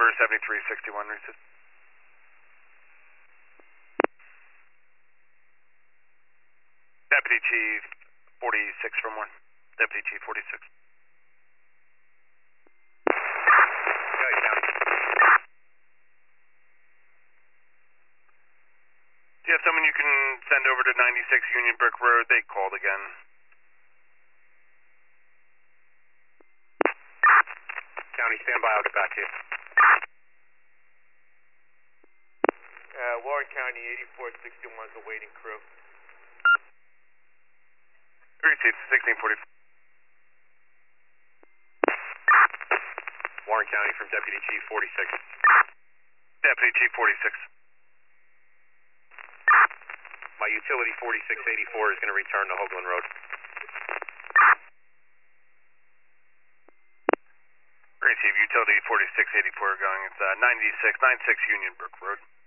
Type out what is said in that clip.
number 7361, receive. Deputy Chief 46 from 1. Deputy Chief 46. Do you have someone you can send over to 96 Union Brick Road? They called again. County, stand by, I'll get back to you. Warren County, 8461 is a waiting crew. Receive 1644. Warren County from Deputy Chief 46. Deputy Chief 46. My utility 4684 is going to return to Hoagland Road. Receive utility 4684 going. It's 96 Union Brook Road.